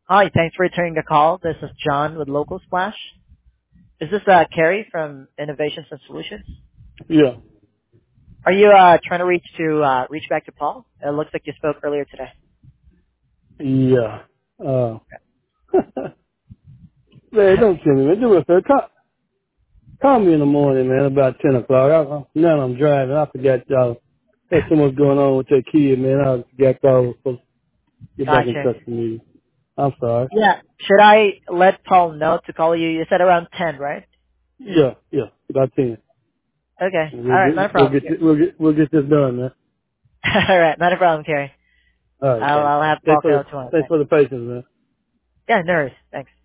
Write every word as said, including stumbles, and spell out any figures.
Hi, thanks for returning the call. This is John with Local Splash. Is this uh, Carrie from Innovations and Solutions? Yeah, Are you uh, trying to reach to uh, reach back to Paul? It looks like you spoke earlier today. yeah. Uh, man, don't kill me, man. Do it, sir. Call, call me in the morning, man, about ten o'clock. I, I, now I'm driving. I forgot y'all. There's so much going on with that kid, man. I forgot y'all was supposed to get back in Gotcha. touch with me. I'm sorry. Yeah. Should I let Paul know to call you? You said around ten, right? Yeah, yeah, about ten. Okay. And All we'll right. Not a get, we'll problem. get, thi- we'll get, we'll get this done, man. All right. Not a problem, Carrie. All right, I'll, thanks. I'll have Paul Thanks for call the, tomorrow. thanks Thanks. for the patience, man. Yeah, no worries. Thanks.